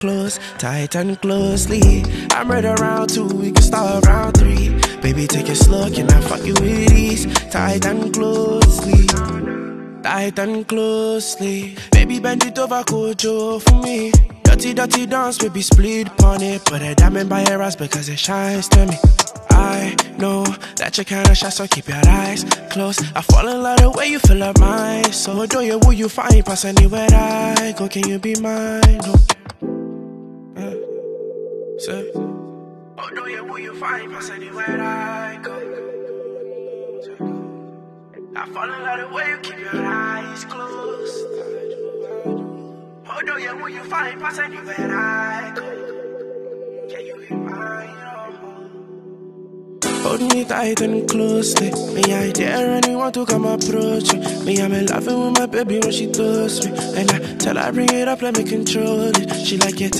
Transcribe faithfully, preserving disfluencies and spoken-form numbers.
Close, tight and closely. I'm right around two, we can start round three. Baby, take it slow, can I fuck you with ease? Tight and closely, tight and closely. Baby, bend it over, Kojo for me. Dirty, dirty dance, baby, split upon it. Put a diamond by your ass because it shines to me. I know that you kinda shy, so keep your eyes closed. I fall in love the way you fill up mine. So do you, will you find pass anywhere I go? Can you be mine? No. Uh, so, oh, do you, will you find pass anywhere I go? I fall in love the way you keep your eyes closed. Oh, do you, will you find pass anywhere I go? Can you be mine? Hold me tight and closely. Me, I dare anyone to come approach me. Me, I'm in love with my baby when she touches me. And I tell her bring it up, let me control it. She like it.